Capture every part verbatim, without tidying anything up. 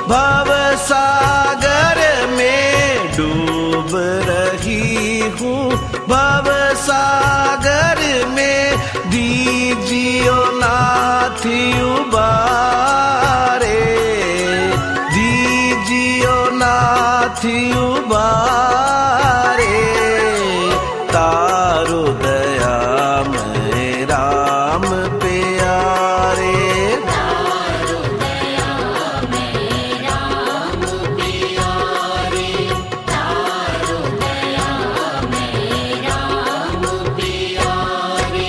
भव सागर में डूब रही हूँ, भव सागर में दीजियो नाथ उबारे, दीजियो नाथ उबारे। तारो दया मैं राम प्यारे, तारो दया मैं राम प्यारे, तारो दया मैं राम प्यारे।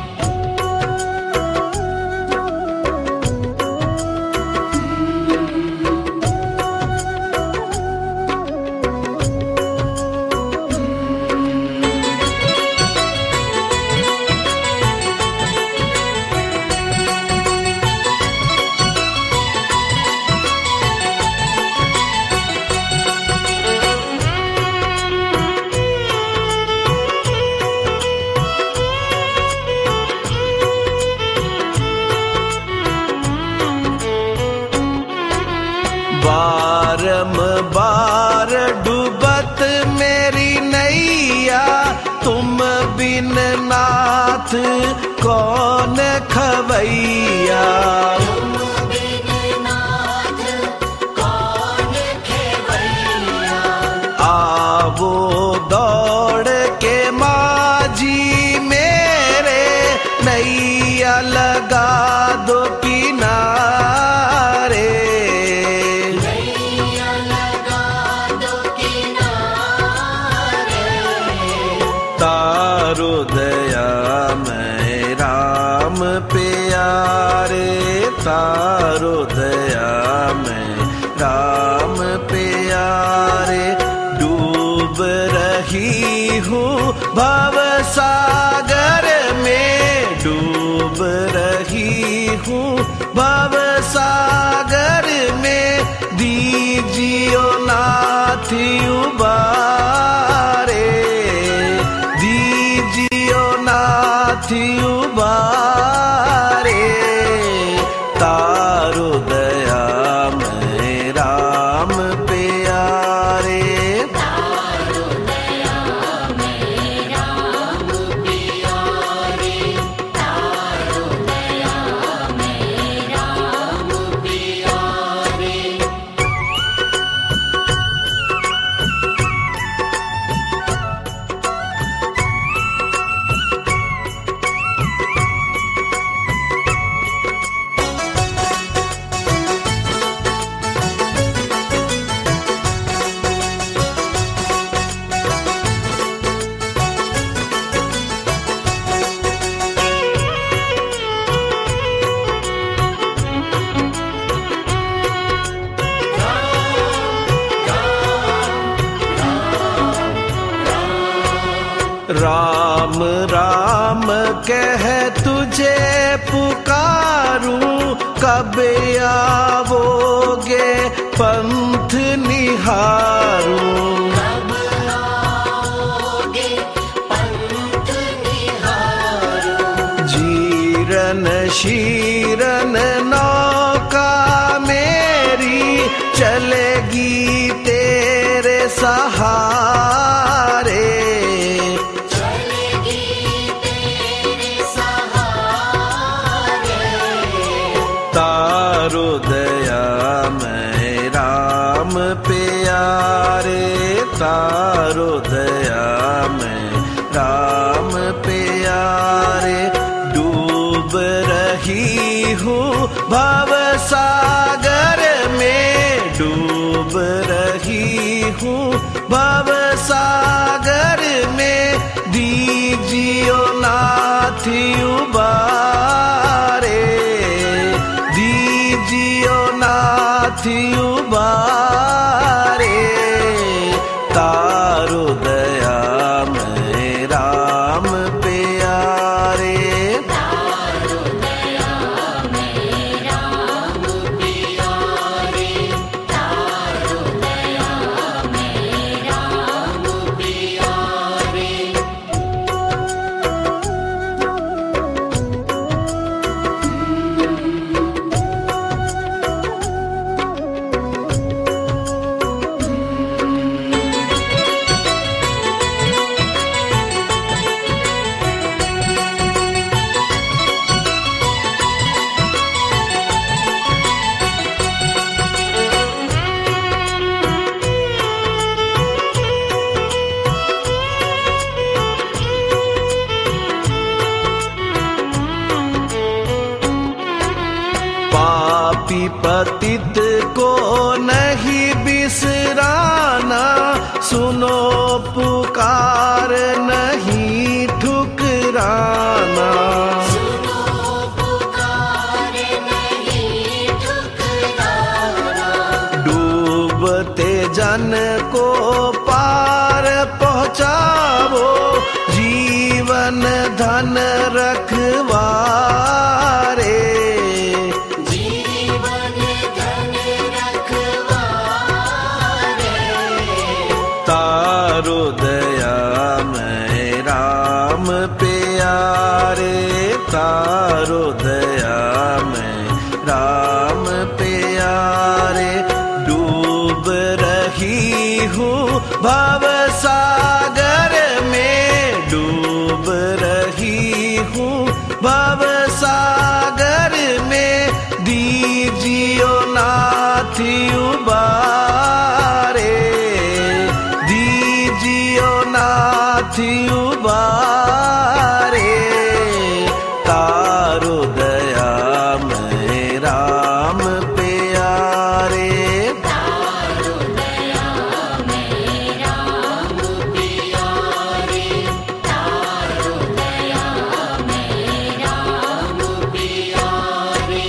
बारंबार डूबत मेरी नैया, तुम बिन नाथ कौन खवैया। तुम बिन नाथ कौन खेवैया। आवो दौड़ के माझी मेरे, नैया लगा दो किनारे, नैया लगा दो किनारे। तारो दया मैं राम प्यारे, तारो दया मैं राम प्यारे। डूब रही हूँ भव सागर में, डूब रही हूँ भव सागर में दीजियो नाथ उबारे, दीजियो नाथ उबारे। तारो दया मैं राम प्यारे, तारो दया मैं राम प्यारे, तारो दया मैं राम प्यारे। राम राम कह तुझे पुकारूं, कब आवोगे पंथ निहारूं। कब आओगे पंथ निहारूं। जीरन शीरन नौका मेरी चलेगी तेरे सहारे, चलेगी तेरे सहारे। तारो दया मैं राम प्यारे, तारो दया मैं राम प्यारे। डूब रही हूँ भव सागर में, डूब रही हूँ भव सागर में दीजियो नाथ उबारे, दीजियो नाथ उबारे। तारो दया मैं राम प्यारे, तारो दया मैं राम प्यारे, तारो दया मैं राम प्यारे। पापी पतित को नहीं बिसराना, सुनो पुकार नहीं ठुकराना। सुनो पुकार नहीं ठुकराना। डूबते जन को पार पहुँचावो, जीवन धन रखवारे। जीवन धन रखवारे। तारो दया मैं राम प्यारे, तारो दया मैं राम प्यारे। डूब रही हूँ भव सागर में, डूब रही हूँ भव सागर में। दीजियो नाथ उबारे, दीजियो नाथ उबारे। तारो दया मैं राम प्यारे। तारो दया मैं राम प्यारे। तारो दया मैं राम प्यारे।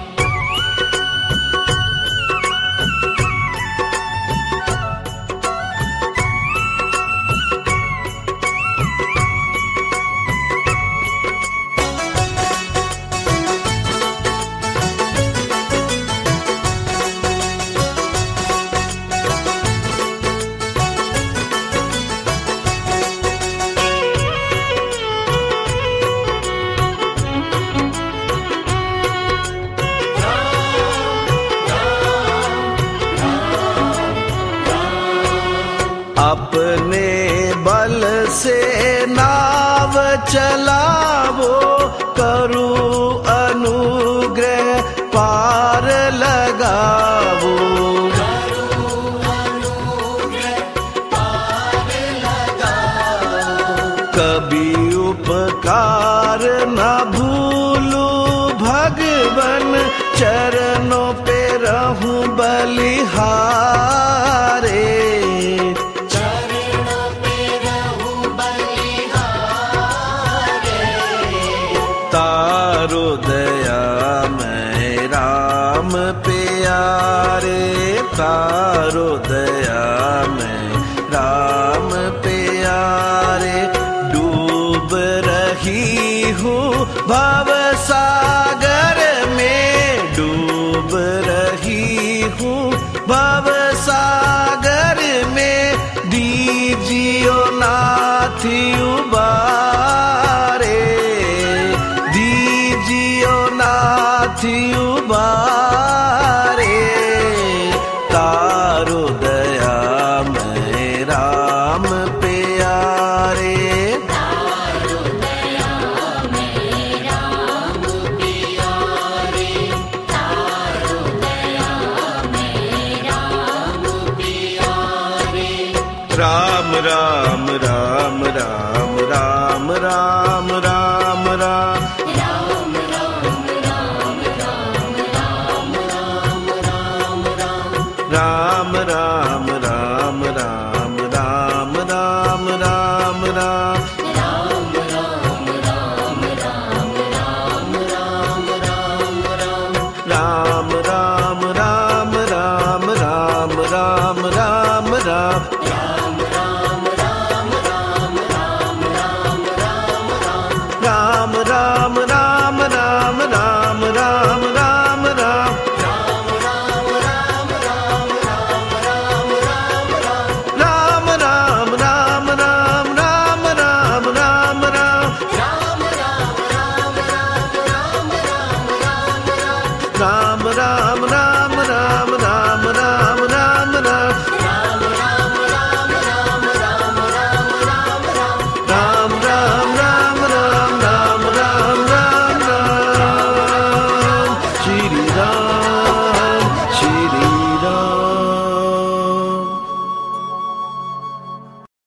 अपने बल से नाव चलावो, करू अनुग्रह पार लगावो। कभी उपकार न भूलू भगवन, चरणों पे रहूं बलिहारे। चरणों पे रहूं बलिहारे। तारो दया मैं राम प्यारे, तारो दया मैं राम प्यारे। डूब रही हूँ भव सागर में, डूब रही हूँ भव सागर में। दीजियो नाथ उबारे, दीजियो नाथ उबारे। तारो दया मैं राम प्यारे। तारो दया मैं राम प्यारे। तारो दया मैं राम प्यारे। राम राम राम राम राम राम राम राम। राम राम राम राम राम राम राम राम। राम राम राम राम राम राम राम राम। राम राम राम राम राम राम राम राम। राम राम राम राम राम राम राम राम। राम राम राम राम राम राम राम राम। राम राम राम राम राम राम राम राम। राम राम राम राम राम राम राम राम। राम राम राम राम राम राम राम राम। राम राम राम राम राम राम राम राम। राम राम राम राम